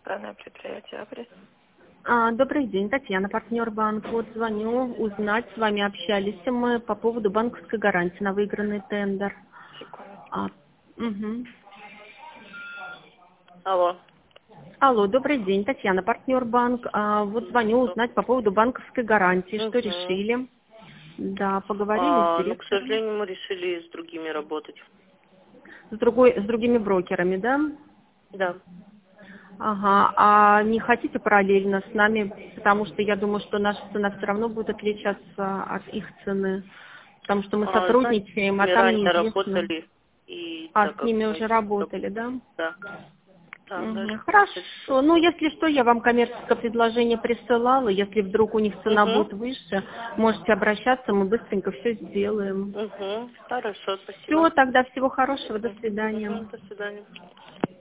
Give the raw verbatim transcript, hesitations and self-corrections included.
иностранное предприятие «Абрис». А, добрый день, Татьяна, партнер банк. Вот звоню узнать, с вами общались мы по поводу банковской гарантии на выигранный тендер. Секунду. А, угу. Алло. Алло, добрый день, Татьяна, партнер банк. А, вот звоню узнать по поводу банковской гарантии, что Угу. решили. Да, поговорили с А, ну, к директором. сожалению, мы решили с другими работать. С, другой, с другими брокерами, да? Да. Ага, а не хотите параллельно с нами, потому что я думаю, что наша цена все равно будет отличаться от их цены, потому что мы А, знаете, сотрудничаем, а мы там ранее неизвестно. работали, и А, так с как ними мы... уже работали, да? Да. Да, Мгм, дальше. хорошо. Ну, если что, я вам коммерческое предложение присылала. Если вдруг у них цена будет Угу. выше, можете обращаться, мы быстренько все сделаем. Угу. Хорошо, Все, спасибо. тогда всего хорошего, до Угу. свидания. До свидания.